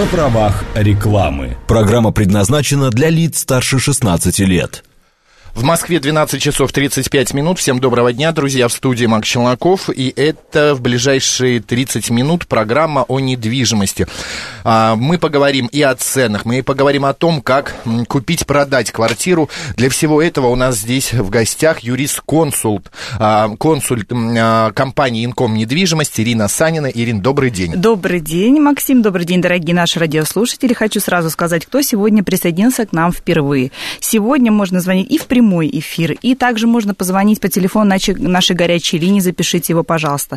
на правах рекламы. Программа предназначена для лиц старше 16 лет. В Москве 12 часов 35 минут. Всем доброго дня, друзья, в студии Макс Челноков. И это в ближайшие 30 минут программа о недвижимости. Мы поговорим и о ценах, мы поговорим о том, как купить-продать квартиру. Для всего этого у нас здесь в гостях юрист-консульт компании «Инком недвижимость» Ирина Санина. Ирина, добрый день. Добрый день, Максим, добрый день, дорогие наши радиослушатели. Хочу сразу сказать, кто сегодня присоединился к нам впервые. Сегодня можно звонить и в прямой эфир, и также можно позвонить по телефону нашей горячей линии, запишите его, пожалуйста,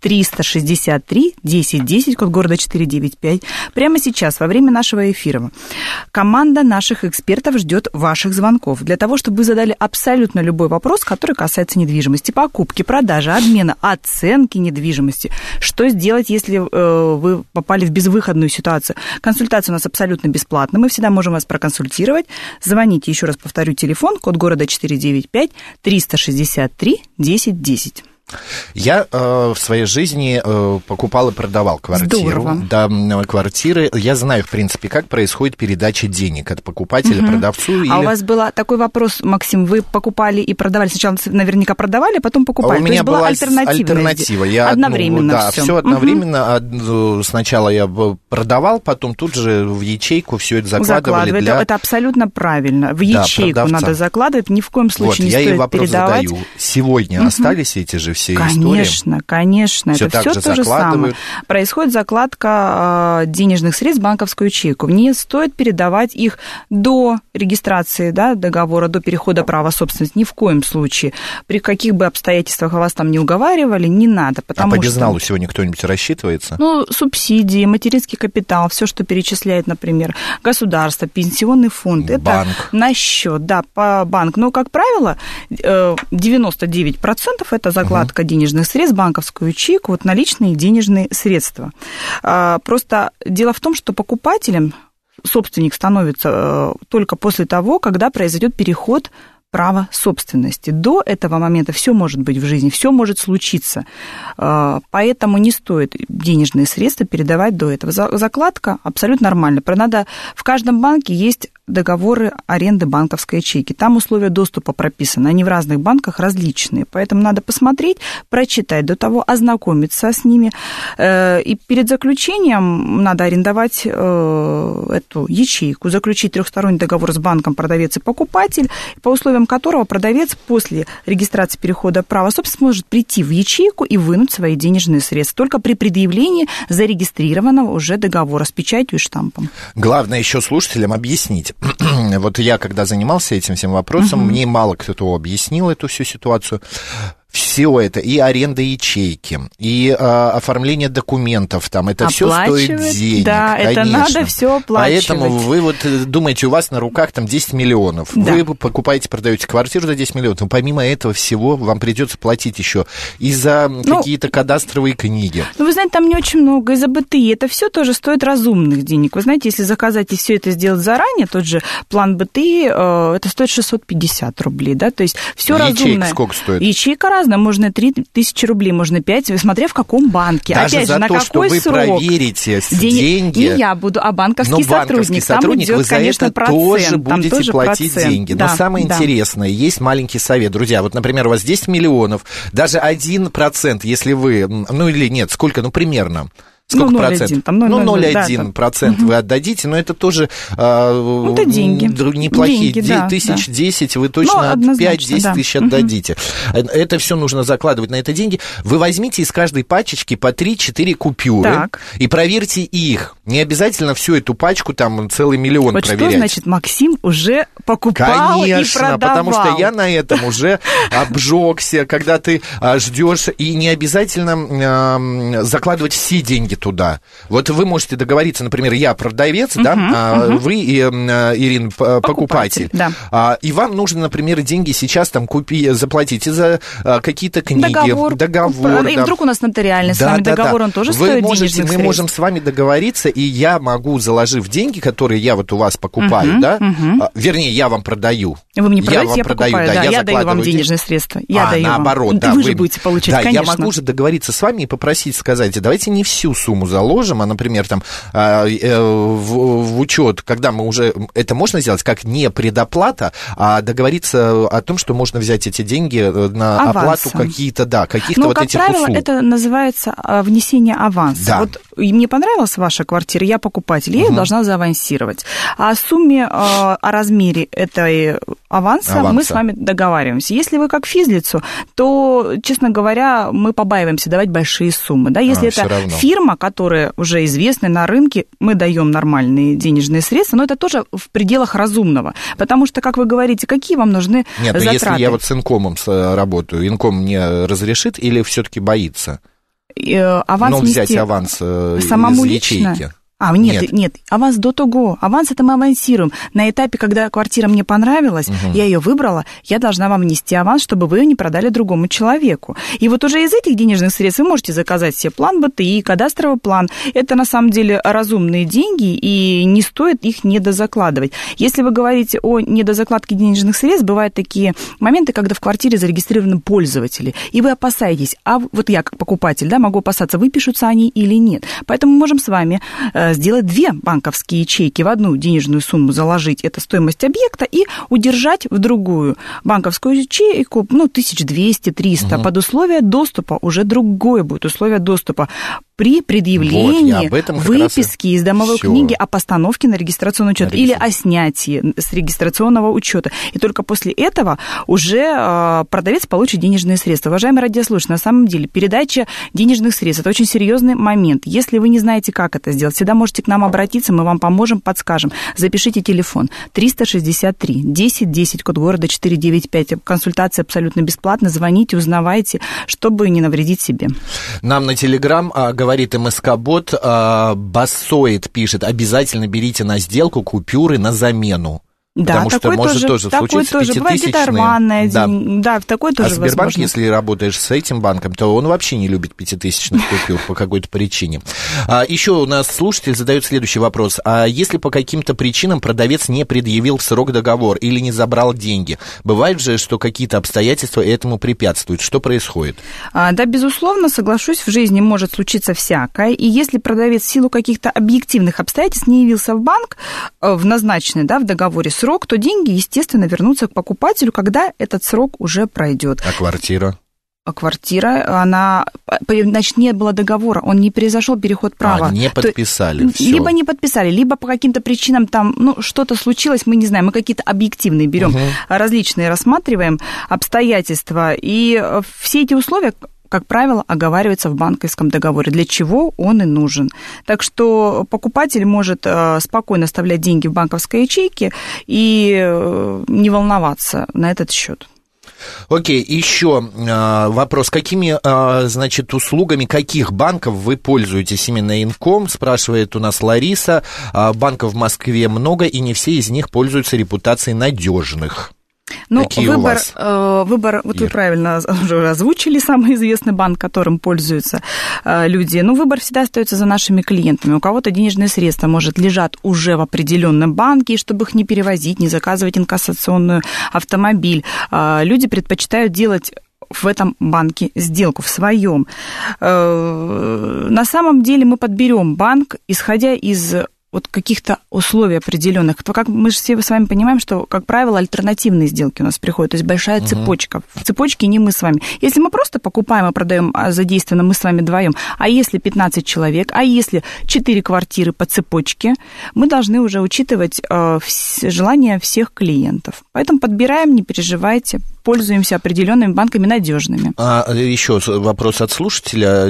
363-1010, код города 495. Прямо сейчас, во время нашего эфира, команда наших экспертов ждет ваших звонков для того, чтобы вы задали абсолютно любой вопрос, который касается недвижимости, покупки, продажи, обмена, оценки недвижимости. Что сделать, если вы попали в безвыходную ситуацию? Консультация у нас абсолютно бесплатная, мы всегда можем вас проконсультировать. Звоните, еще раз повторю, телефон, код города 495 363 1010. Я в своей жизни покупал и продавал квартиру. Здорово. Да, квартиры. Я знаю, в принципе, как происходит передача денег от покупателя продавцу. А у вас был такой вопрос, Максим, вы покупали и продавали? Сначала наверняка продавали, а потом покупали. У меня была альтернатива. Я одновременно все одновременно. Сначала я продавал, потом тут же в ячейку все это закладывали. Это абсолютно правильно. В ячейку надо закладывать, ни в коем случае не стоит передавать. Я ей вопрос задаю. Сегодня остались эти же все истории? Конечно. Все это все то же самое. Происходит закладка денежных средств в банковскую ячейку. Не стоит передавать их до регистрации договора, до перехода права собственности. Ни в коем случае. При каких бы обстоятельствах вас там не уговаривали, не надо. А по безналу сегодня кто-нибудь рассчитывается? Субсидии, материнский капитал, все, что перечисляет, например, государство, пенсионный фонд. Банк. Это на счет, по банк. Но, как правило, 99% это закладка денежных средств, банковскую ячейку, наличные денежные средства. Просто дело в том, что покупателем собственник становится только после того, когда произойдет переход права собственности. До этого момента все может быть в жизни, все может случиться. Поэтому не стоит денежные средства передавать до этого. Закладка абсолютно нормальная. В каждом банке есть договоры аренды банковской ячейки. Там условия доступа прописаны. Они в разных банках различные. Поэтому надо посмотреть, прочитать до того, ознакомиться с ними. И перед заключением надо арендовать эту ячейку, заключить трехсторонний договор с банком продавец и покупатель, по условиям которого продавец после регистрации перехода права собственности может прийти в ячейку и вынуть свои денежные средства только при предъявлении зарегистрированного уже договора с печатью и штампом. Главное еще слушателям объяснить. Вот я, когда занимался этим всем вопросом, мне мало кто объяснил эту всю ситуацию. Все это, и аренда ячейки, и оформление документов, это все стоит денег. Да, конечно. Это надо все оплачивать. Поэтому вы думаете, у вас на руках 10 миллионов. Да. Вы покупаете, продаете квартиру за 10 миллионов, но помимо этого всего вам придется платить еще и за какие-то кадастровые книги. Вы знаете, там не очень много, и за БТИ. Это все тоже стоит разумных денег. Вы знаете, если заказать и все это сделать заранее, тот же план БТИ, это стоит 650 рублей, да, то есть все разумное. Ячейка сколько стоит? Ячейка разная. Можно 3000 рублей, можно 5, смотря в каком банке. Даже опять за же, на то, какой что вы срок? Проверите деньги. Не я буду, а банковский сотрудник. Там идет, вы за конечно, это процент. тоже будете платить деньги. Да, но самое интересное, есть маленький совет. Друзья, например, у вас 10 миллионов, даже 1%, если вы, или нет, сколько, примерно... Сколько процентов? 0,1% вы отдадите, но это тоже это деньги. Неплохие. Тысяч 10 вы точно 5-10 тысяч отдадите. Это все нужно закладывать на это деньги. Вы возьмите из каждой пачечки по 3-4 купюры и проверьте их. Не обязательно всю эту пачку, целый миллион проверять. Что значит, Максим уже покупал и продавал? Потому что я на этом уже обжегся, когда ты ждешь, и не обязательно закладывать все деньги туда. Вот вы можете договориться, например, я продавец, вы, Ирина, покупатель. Да. И вам нужно, например, деньги сейчас заплатить и за какие-то книги, договор. И вдруг у нас нотариальный с вами договор, он тоже стоит денежных средств. Мы можем с вами договориться, и я могу, заложив деньги, которые я у вас покупаю, вернее, я вам продаю. Вы мне продаете, я покупаю, я даю вам денежные средства. Я даю наоборот, вам. Вы же будете получать, конечно. Я могу же договориться с вами и попросить, сказать, давайте не всю сумму заложим, а, например, там, в учет, когда мы уже... Это можно сделать как не предоплата, а договориться о том, что можно взять эти деньги на оплату каких-то вот этих услуг. Как правило, это называется внесение аванса. Да. Вот мне понравилась ваша квартира, я покупатель, я ее должна заавансировать. А о сумме, о размере этой аванса мы с вами договариваемся. Если вы как физлицо, то, честно говоря, мы побаиваемся давать большие суммы. Да? Если это фирма, которая уже известна на рынке, мы даем нормальные денежные средства, но это тоже в пределах разумного. Потому что, как вы говорите, какие вам нужны затраты? Нет, если я вот с Инкомом работаю, Инком мне разрешит или все-таки боится? Взять аванс из ячейки. Нет, аванс до того. Аванс это мы авансируем. На этапе, когда квартира мне понравилась, я ее выбрала, я должна вам внести аванс, чтобы вы ее не продали другому человеку. И вот уже из этих денежных средств вы можете заказать себе план БТИ, кадастровый план. Это на самом деле разумные деньги, и не стоит их недозакладывать. Если вы говорите о недозакладке денежных средств, бывают такие моменты, когда в квартире зарегистрированы пользователи, и вы опасаетесь, а вот я как покупатель, да, могу опасаться, выпишутся они или нет. Поэтому мы можем с вами сделать 2 банковские ячейки, в одну денежную сумму заложить, это стоимость объекта, и удержать в другую банковскую ячейку, 1200-300, под условие доступа, уже другое будет условие доступа. При предъявлении выписки из домовой книги о постановке на регистрационный учет или о снятии с регистрационного учета. И только после этого уже продавец получит денежные средства. Уважаемые радиослушатели, на самом деле передача денежных средств – это очень серьезный момент. Если вы не знаете, как это сделать, всегда можете к нам обратиться, мы вам поможем, подскажем. Запишите телефон 363 10 10, код города 495. Консультация абсолютно бесплатна. Звоните, узнавайте, чтобы не навредить себе. Нам на Телеграм говорит МСК-бот, Бассоид пишет, обязательно берите на сделку купюры на замену. Да, потому что может тоже случиться пятитысячные. Да, такой тоже возможно. А Сбербанк, если работаешь с этим банком, то он вообще не любит пятитысячных купюр по какой-то причине. Еще у нас слушатель задает следующий вопрос. А если по каким-то причинам продавец не предъявил в срок договор или не забрал деньги, бывает же, что какие-то обстоятельства этому препятствуют? Что происходит? Да, безусловно, соглашусь, в жизни может случиться всякое. И если продавец в силу каких-то объективных обстоятельств не явился в банк в назначенный, в договоре срок, то деньги, естественно, вернутся к покупателю, когда этот срок уже пройдет. А квартира? Квартира, значит, не было договора, он не произошел переход права. Не подписали. Либо не подписали, либо по каким-то причинам там, что-то случилось, мы не знаем, мы какие-то объективные берем, различные рассматриваем обстоятельства, и все эти условия, как правило, оговаривается в банковском договоре, для чего он и нужен. Так что покупатель может спокойно оставлять деньги в банковской ячейке и не волноваться на этот счет. Окей, еще вопрос. Какими, услугами каких банков вы пользуетесь? Именно Инком, спрашивает у нас Лариса. Банков в Москве много, и не все из них пользуются репутацией надежных. Выбор, вот вы правильно уже озвучили, самый известный банк, которым пользуются люди. Выбор всегда остается за нашими клиентами. У кого-то денежные средства, может, лежат уже в определенном банке, и чтобы их не перевозить, не заказывать инкассационный автомобиль, люди предпочитают делать в этом банке сделку, в своем. На самом деле мы подберем банк, исходя из каких-то условий определенных. Как мы же все с вами понимаем, что, как правило, альтернативные сделки у нас приходят, то есть большая цепочка. В цепочке не мы с вами. Если мы просто покупаем и продаем задействованно, мы с вами вдвоем, а если 15 человек, а если 4 квартиры по цепочке, мы должны уже учитывать желания всех клиентов. Поэтому подбираем, не переживайте, пользуемся определенными банками надежными. Еще вопрос от слушателя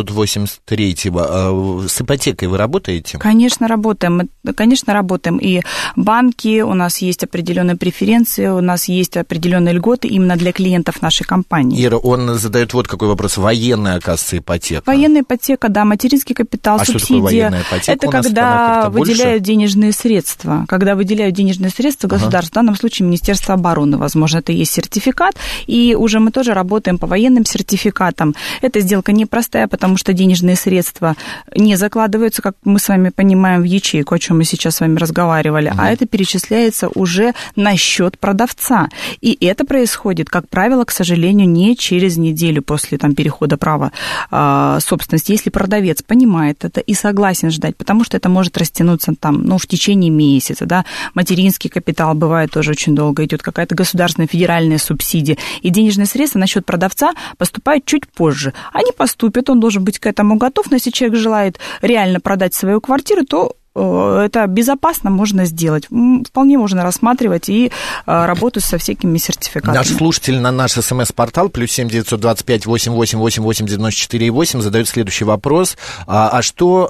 983-го. С ипотекой вы работаете? Конечно, работаем. И банки, у нас есть определенные преференции, у нас есть определенные льготы именно для клиентов нашей компании. Ира, он задает вот какой вопрос. Военная, оказывается, ипотека. Военная ипотека, да, материнский капитал, субсидия. Что такое военная ипотека? Это когда выделяют денежные средства. Когда выделяют денежные средства государства, в данном случае Министерство обороны, возможно, это и есть сертификат сертификат, и уже мы тоже работаем по военным сертификатам. Эта сделка непростая, потому что денежные средства не закладываются, как мы с вами понимаем, в ячейку, о чем мы сейчас с вами разговаривали, а это перечисляется уже на счет продавца. И это происходит, как правило, к сожалению, не через неделю после перехода права собственности. Если продавец понимает это и согласен ждать, потому что это может растянуться в течение месяца, да, материнский капитал бывает тоже очень долго, идет какая-то государственная федеральная субсидия, и денежные средства на счет продавца поступают чуть позже. Они поступят, он должен быть к этому готов, но если человек желает реально продать свою квартиру, то это безопасно можно сделать. Вполне можно рассматривать и работать со всякими сертификатами. Наш слушатель на наш СМС-портал +7 925 88 88 94 8 задает следующий вопрос. Как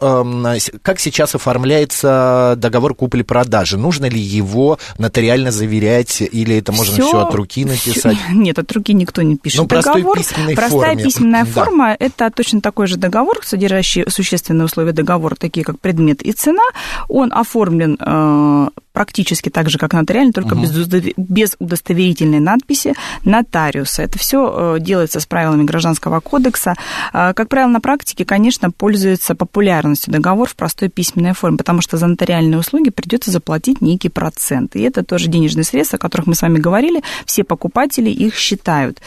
сейчас оформляется договор купли-продажи? Нужно ли его нотариально заверять, или это можно все от руки написать? Нет, от руки никто не пишет договор. Простая письменная форма – это точно такой же договор, содержащий существенные условия договора, такие как предмет и цена. Он оформлен практически так же, как нотариально, только без удостоверительной надписи нотариуса. Это все делается с правилами Гражданского кодекса. Как правило, на практике, конечно, пользуется популярностью договор в простой письменной форме, потому что за нотариальные услуги придется заплатить некий процент. И это тоже денежные средства, о которых мы с вами говорили, все покупатели их считают.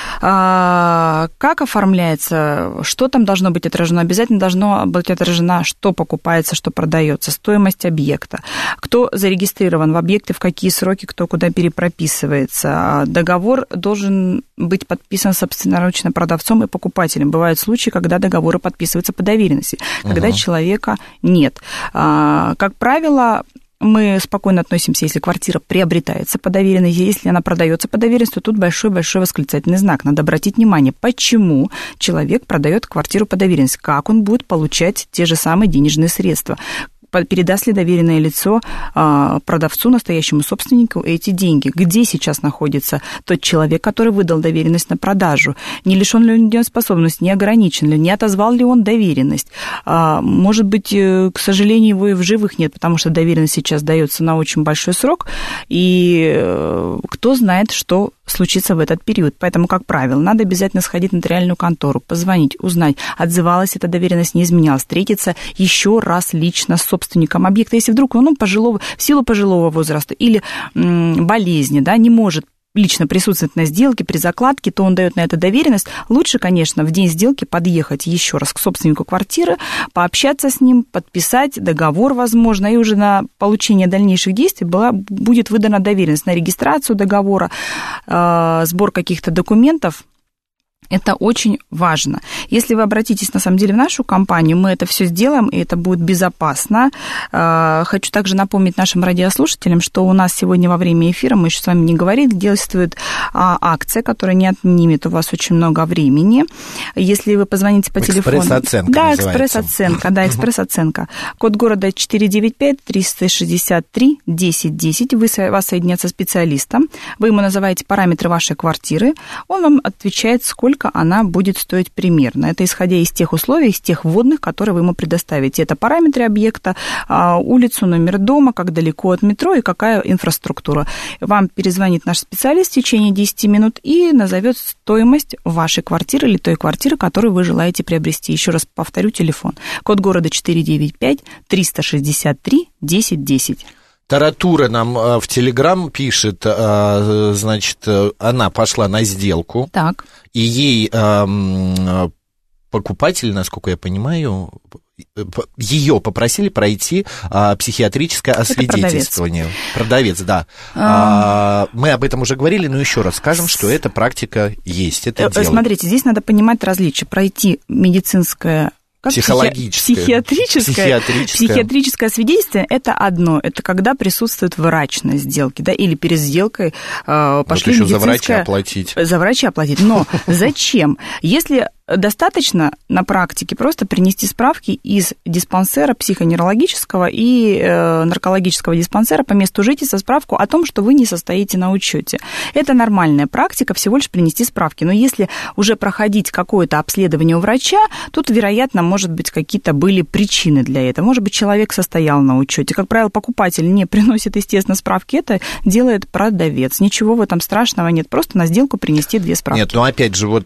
Как оформляется, что там должно быть отражено? Обязательно должно быть отражено, что покупается, что продается, стоимость объекта, кто зарегистрирован в объекте, в какие сроки, кто куда перепрописывается. Договор должен быть подписан собственноручно продавцом и покупателем. Бывают случаи, когда договоры подписываются по доверенности, когда человека нет. Как правило, мы спокойно относимся, если квартира приобретается по доверенности, если она продается по доверенности, то тут большой-большой восклицательный знак. Надо обратить внимание, почему человек продает квартиру по доверенности, как он будет получать те же самые денежные средства. Передаст ли доверенное лицо продавцу, настоящему собственнику, эти деньги? Где сейчас находится тот человек, который выдал доверенность на продажу? Не лишен ли он дееспособности, не ограничен ли, не отозвал ли он доверенность? Может быть, к сожалению, его и в живых нет, потому что доверенность сейчас дается на очень большой срок, и кто знает, что случится в этот период. Поэтому, как правило, надо обязательно сходить в нотариальную контору, позвонить, узнать, отзывалась эта доверенность, не изменялась, встретиться еще раз лично с собственником объекта. Если вдруг в силу пожилого возраста или болезни, да, не может лично присутствовать на сделке при закладке, то он дает на это доверенность. Лучше, конечно, в день сделки подъехать еще раз к собственнику квартиры, пообщаться с ним, подписать договор, возможно, и уже на получение дальнейших действий будет выдана доверенность на регистрацию договора, сбор каких-то документов. Это очень важно. Если вы обратитесь, на самом деле, в нашу компанию, мы это все сделаем, и это будет безопасно. Хочу также напомнить нашим радиослушателям, что у нас сегодня во время эфира, мы еще с вами не говорили, действует акция, которая не отнимет у вас очень много времени. Если вы позвоните по телефону... Экспресс-оценка называется. Экспресс-оценка. Код города 495-363-1010. Вас соединят со специалистом. Вы ему называете параметры вашей квартиры. Он вам отвечает, сколько она будет стоить примерно. Это исходя из тех условий, из тех вводных, которые вы ему предоставите. Это параметры объекта, улицу, номер дома, как далеко от метро и какая инфраструктура. Вам перезвонит наш специалист в течение 10 минут и назовет стоимость вашей квартиры или той квартиры, которую вы желаете приобрести. Еще раз повторю телефон. Код города 495-363-1010. Таратура нам в Телеграм пишет, значит, она пошла на сделку, так. И ей покупатель, насколько я понимаю, ее попросили пройти психиатрическое освидетельствование. Продавец, да. Мы об этом уже говорили, но еще раз скажем, что эта практика есть, это дело. Смотрите, здесь надо понимать различия. Пройти медицинское... Психиатрическое свидетельство – это одно. Это когда присутствует врач на сделке, да, или перед сделкой пошли вот еще за врача оплатить. За врача оплатить. Но зачем? Если достаточно на практике просто принести справки из диспансера психоневрологического и наркологического диспансера по месту жительства, справку о том, что вы не состоите на учете. Это нормальная практика, всего лишь принести справки. Но если уже проходить какое-то обследование у врача, тут, вероятно, может быть, какие-то были причины для этого. Может быть, человек состоял на учете. Как правило, покупатель не приносит, естественно, справки. Это делает продавец. Ничего в этом страшного нет. Просто на сделку принести 2 справки. Нет, опять же,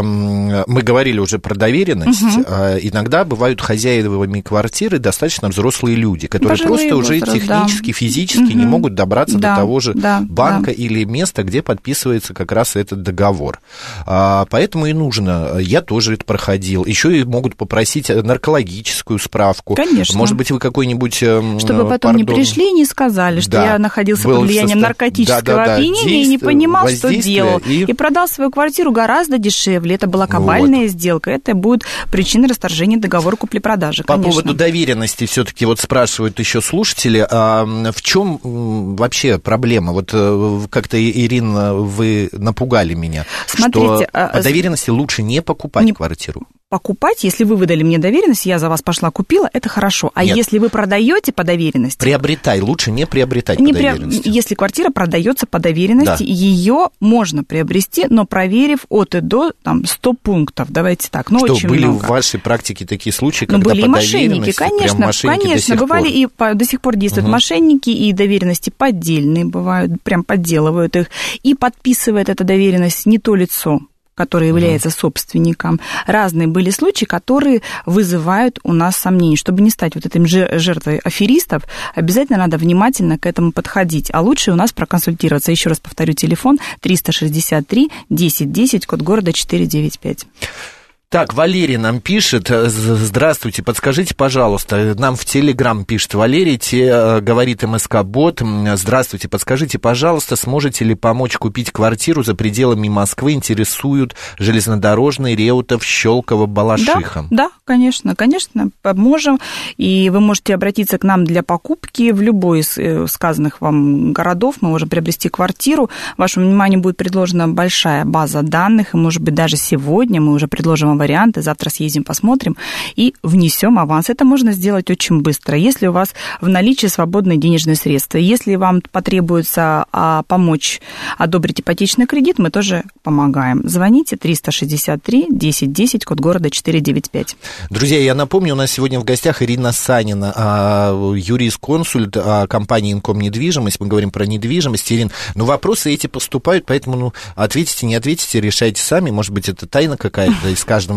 мы говорили уже про доверенность. Иногда бывают хозяевами квартиры достаточно взрослые люди, которые пожилые просто уже технически, физически не могут добраться до того же банка или места, где подписывается как раз этот договор. Поэтому и нужно. Я тоже это проходил. Еще и могут попросить наркологическую справку. Конечно. Может быть, вы какой-нибудь... Чтобы потом не пришли и не сказали, что я находился под влиянием наркотического опьянения и не понимал, что делал. И продал свою квартиру гораздо дешевле. Это была кабальная сделка. Это будет причиной расторжения договора купли-продажи. По поводу доверенности все-таки спрашивают еще слушатели, в чем вообще проблема? Как-то, Ирина, вы напугали меня. Смотрите, что по доверенности лучше не покупать квартиру. Покупать, если вы выдали мне доверенность, я за вас пошла купила, это хорошо. А Нет. Если вы продаете по доверенности... Приобретай, лучше не приобретать по доверенности. Если квартира продается по доверенности, ее можно приобрести, но проверив от и до 100 пунктов. Давайте так, что, очень были много. В вашей практике такие случаи, когда были по и мошенники, конечно, бывали и до сих пор действуют мошенники, и доверенности поддельные бывают, прям подделывают их, и подписывает эту доверенность не то лицо, который является собственником. Разные были случаи, которые вызывают у нас сомнения. Чтобы не стать этим жертвой аферистов, обязательно надо внимательно к этому подходить. А лучше у нас проконсультироваться. Еще раз повторю, телефон 363 1010, код города 495. Так, Валерий нам пишет. Здравствуйте, подскажите, пожалуйста, нам в Телеграм пишет Валерий, говорит МСК-бот. Здравствуйте, подскажите, пожалуйста, сможете ли помочь купить квартиру за пределами Москвы? Интересуют железнодорожный, Реутов, Щелково, Балашиха. Да, конечно, поможем. И вы можете обратиться к нам для покупки в любой из сказанных вам городов. Мы можем приобрести квартиру. Вашему вниманию будет предложена большая база данных, и, может быть, даже сегодня мы уже предложим варианты, завтра съездим, посмотрим и внесем аванс. Это можно сделать очень быстро. Если у вас в наличии свободные денежные средства, если вам потребуется помочь одобрить ипотечный кредит, мы тоже помогаем. Звоните 363 1010, код города 495. Друзья, я напомню, у нас сегодня в гостях Ирина Санина, юрисконсульт компании Инком Недвижимость. Мы говорим про недвижимость. Ирин, вопросы эти поступают, поэтому ответите, не ответите, решайте сами. Может быть, это тайна какая-то, из каждого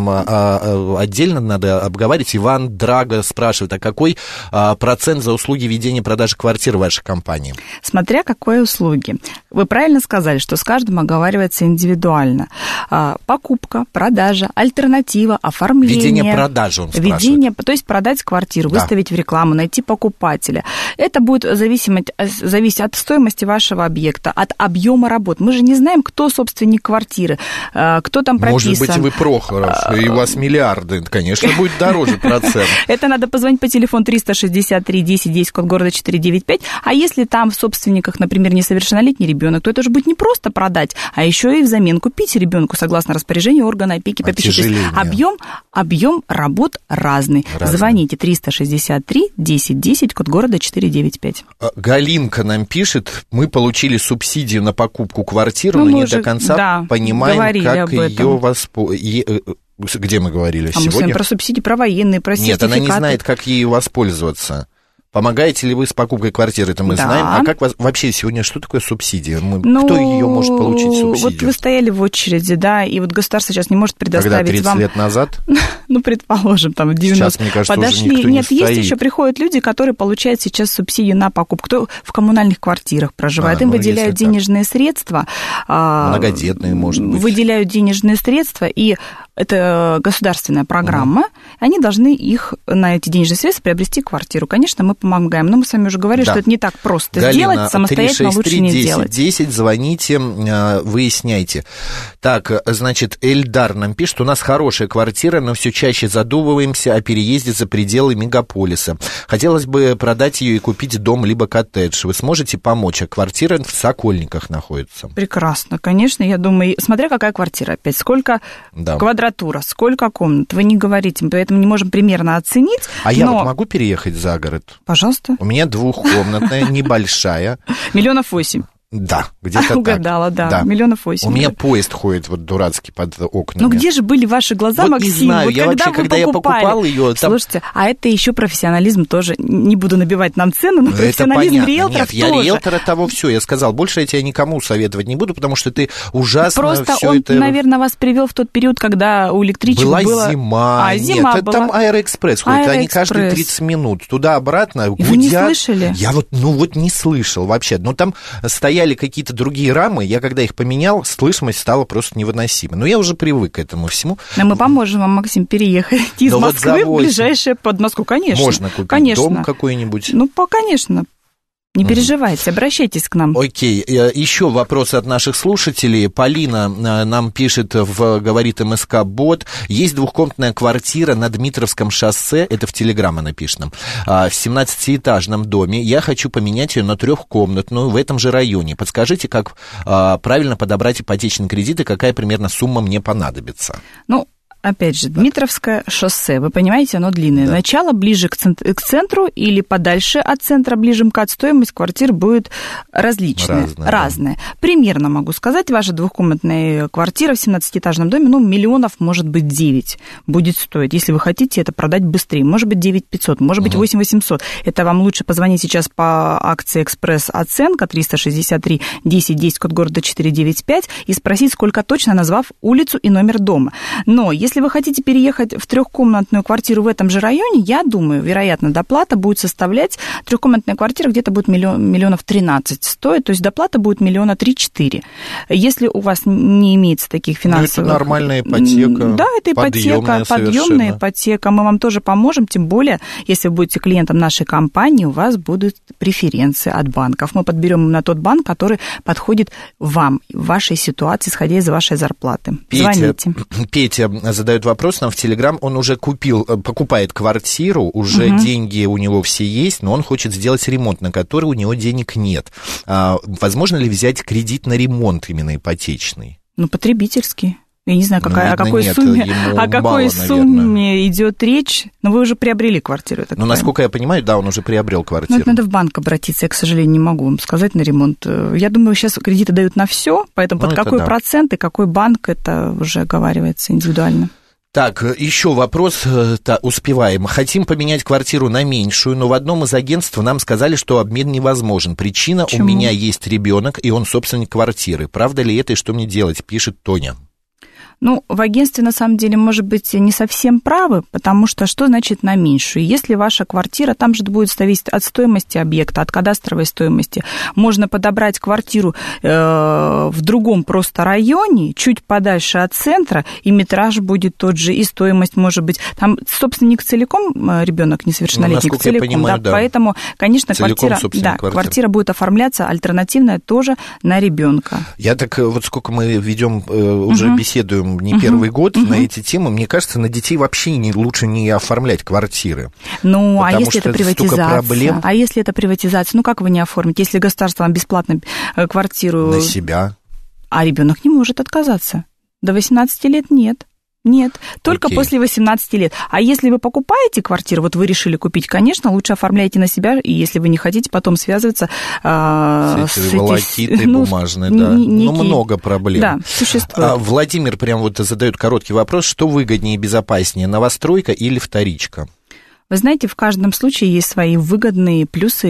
отдельно надо обговаривать. Иван Драго спрашивает, а какой процент за услуги ведения продажи квартир в вашей компании? Смотря какой услуги. Вы правильно сказали, что с каждым оговаривается индивидуально. Покупка, продажа, альтернатива, оформление. Ведение продажи, он спрашивает. То есть продать квартиру, выставить в рекламу, найти покупателя. Это будет зависеть от стоимости вашего объекта, от объема работ. Мы же не знаем, кто собственник квартиры, кто там прописан. Может быть, вы Прохоров, и у вас миллиарды, конечно, будет дороже процент. Это надо позвонить по телефону 363 1010, код города 495. А если там в собственниках, например, несовершеннолетний ребенок, то это же будет не просто продать, а еще и взамен купить ребенку согласно распоряжению органа опеки попечительства. Объем работ разный. Звоните 363 1010, код города 495. Галинка нам пишет, мы получили субсидию на покупку квартиры, но не до конца понимаем, как ее воспользоваться. Где мы говорили сегодня? Мы с вами про субсидии, про военные, про сертификаты. Нет, она не знает, как ею воспользоваться. Помогаете ли вы с покупкой квартиры, это мы знаем. А как вообще сегодня, что такое субсидия? Кто ее может получить, субсидию? Вы стояли в очереди, и государство сейчас не может предоставить вам... Когда, 30 лет назад? Предположим, там, 90. Сейчас, мне кажется, подошли. Уже никто не стоит. Есть еще приходят люди, которые получают сейчас субсидию на покупку. Кто в коммунальных квартирах проживает, им выделяют денежные средства. Многодетные, может быть. Выделяют денежные средства, и это государственная программа, они должны на эти денежные средства приобрести квартиру. Конечно, мы помогаем, но мы с вами уже говорили, что это не так просто. Галина, сделать, самостоятельно 363 лучше не 10 делать. 10, звоните, выясняйте. Так, значит, Эльдар нам пишет, у нас хорошая квартира, но все чаще задумываемся о переезде за пределы мегаполиса. Хотелось бы продать ее и купить дом либо коттедж. Вы сможете помочь? А квартира в Сокольниках находится. Прекрасно, конечно, я думаю, смотря какая квартира, опять, сколько квадратных квадратура, сколько комнат, вы не говорите, поэтому не можем примерно оценить. А я вот могу переехать за город? Пожалуйста. У меня двухкомнатная, небольшая. 8 миллионов. Да, где-то так. Угадала, да. 8 миллионов. У меня поезд ходит вот дурацкий под окнами. Ну где же были ваши глаза, вот Максим? Не знаю, вот когда я покупал ее... Слушайте, а это еще профессионализм тоже. Не буду набивать нам цену, но профессионализм риэлторов тоже. Нет, я риэлтор, того все. Я сказал, больше я тебя никому советовать не буду, потому что ты ужасно просто все он, это... наверное, вас привел в тот период, когда у электричек была зима. Зима была. Там Аэроэкспресс ходит, они каждые 30 минут туда-обратно гудят. Вы не слышали? Я не слышал вообще. Но там стояли какие-то другие рамы, я когда их поменял, слышимость стала просто невыносимой. Но я уже привык к этому всему. Но мы поможем вам, Максим, переехать из Москвы в ближайшее Подмосковье. Конечно. Можно купить дом какой-нибудь. Конечно. Не переживайте, обращайтесь к нам. Окей. Еще вопрос от наших слушателей. Полина нам пишет, говорит МСК-бот. Есть двухкомнатная квартира на Дмитровском шоссе, это в Телеграм она пишет нам, в 17-этажном доме. Я хочу поменять ее на трехкомнатную в этом же районе. Подскажите, как правильно подобрать ипотечный кредит и какая примерно сумма мне понадобится? Опять же, Дмитровское шоссе, вы понимаете, оно длинное. Да. Начало ближе к центру или подальше от центра, ближе к МКАД, стоимость квартир будет различная, разная. Да. Примерно могу сказать, ваша двухкомнатная квартира в 17-этажном доме, миллионов, может быть, 9 будет стоить. Если вы хотите это продать быстрее, может быть, 9 500, может быть, 8 800. Это вам лучше позвонить сейчас по акции «Экспресс-оценка» 363 10 10, код города 495, и спросить, сколько точно, назвав улицу и номер дома. Но если вы хотите переехать в трехкомнатную квартиру в этом же районе, я думаю, вероятно, доплата будет составлять, трехкомнатная квартира где-то будет миллионов 13 стоит, то есть доплата будет 3-4 миллиона. Если у вас не имеется таких финансовых... это нормальная ипотека. Да, это ипотека, подъемная ипотека. Мы вам тоже поможем, тем более, если вы будете клиентом нашей компании, у вас будут преференции от банков. Мы подберем на тот банк, который подходит вам, в вашей ситуации, исходя из вашей зарплаты. Звоните. Петя задает вопрос нам в Телеграм, он уже покупает квартиру, уже деньги у него все есть, но он хочет сделать ремонт, на который у него денег нет. Возможно ли взять кредит на ремонт именно ипотечный? Потребительский. Я не знаю, о какой сумме идет речь, но вы уже приобрели квартиру. Насколько я понимаю, да, он уже приобрел квартиру. Надо в банк обратиться, я, к сожалению, не могу вам сказать на ремонт. Я думаю, сейчас кредиты дают на все, поэтому под какой процент и какой банк, это уже оговаривается индивидуально. Так, еще вопрос, успеваем. Хотим поменять квартиру на меньшую, но в одном из агентств нам сказали, что обмен невозможен. Причина: у меня есть ребенок, и он собственник квартиры. Правда ли это и что мне делать, пишет Тоня. В агентстве, на самом деле, может быть, не совсем правы, потому что значит на меньшую? Если ваша квартира, там же будет зависеть от стоимости объекта, от кадастровой стоимости. Можно подобрать квартиру в другом просто районе, чуть подальше от центра, и метраж будет тот же, и стоимость может быть. Там собственник целиком, ребенок несовершеннолетний, целиком, понимаю, да. Поэтому, конечно, квартира будет оформляться альтернативная тоже на ребенка. Я так вот сколько мы ведем, уже беседуем не первый год на эти темы, мне кажется, на детей вообще лучше не оформлять квартиры. А если это приватизация? А если это приватизация? Как вы не оформите? Если государство вам бесплатно квартиру... На себя. А ребенок не может отказаться. До 18 лет нет. Нет, только после 18 лет. А если вы покупаете квартиру, вы решили купить, конечно, лучше оформляйте на себя, и если вы не хотите потом связываться с этой волокитой бумажной, да. Много проблем. Да, существует. Владимир прям задает короткий вопрос, что выгоднее и безопаснее, новостройка или вторичка? Вы знаете, в каждом случае есть свои выгоды,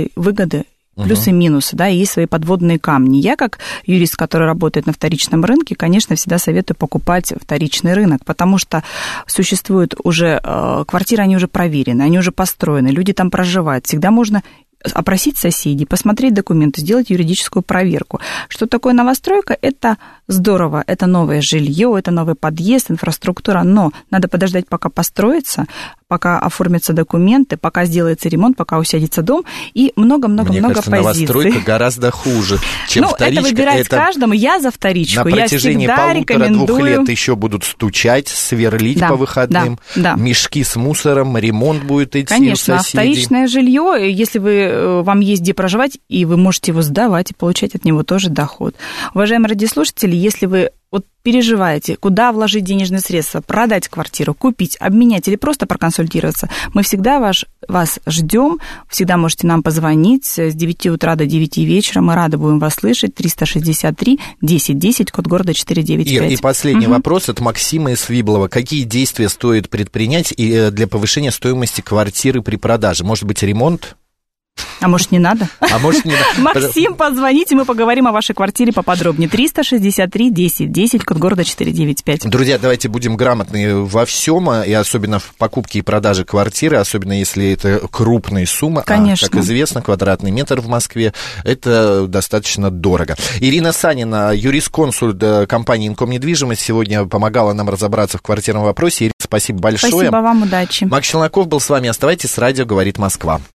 плюсы и минусы, и есть свои подводные камни. Я, как юрист, который работает на вторичном рынке, конечно, всегда советую покупать вторичный рынок, потому что существуют уже квартиры, они уже проверены, они уже построены, люди там проживают. Всегда можно опросить соседей, посмотреть документы, сделать юридическую проверку. Что такое новостройка? Это здорово, это новое жилье, это новый подъезд, инфраструктура, но надо подождать, пока построится, пока оформятся документы, пока сделается ремонт, пока усядется дом, и много-много-много позиций. Новостройка гораздо хуже, чем вторичка. Это выбирать каждому, я за вторичку. На протяжении 1,5-2 лет еще будут стучать, сверлить по выходным, мешки с мусором, ремонт будет идти у соседей. Конечно, вторичное жилье, если вам есть где проживать, и вы можете его сдавать и получать от него тоже доход. Уважаемые радиослушатели, если вы вот переживаете, куда вложить денежные средства, продать квартиру, купить, обменять или просто проконсультироваться, мы всегда вас ждем, всегда можете нам позвонить с 9 утра до 9 вечера, мы рады будем вас слышать, 363-10-10, код города 495. И последний вопрос от Максима из Свиблова. Какие действия стоит предпринять для повышения стоимости квартиры при продаже? Может быть, ремонт? А может, не надо? Максим, позвоните, мы поговорим о вашей квартире поподробнее. 363-10-10, код города 495. Друзья, давайте будем грамотны во всем, и особенно в покупке и продаже квартиры, особенно если это крупные суммы. Конечно. А, как известно, квадратный метр в Москве – это достаточно дорого. Ирина Санина, юрисконсульт компании «Инком Недвижимость», сегодня помогала нам разобраться в квартирном вопросе. Ирина, спасибо большое. Спасибо вам, удачи. Макс Челноков был с вами. Оставайтесь с радио «Говорит Москва».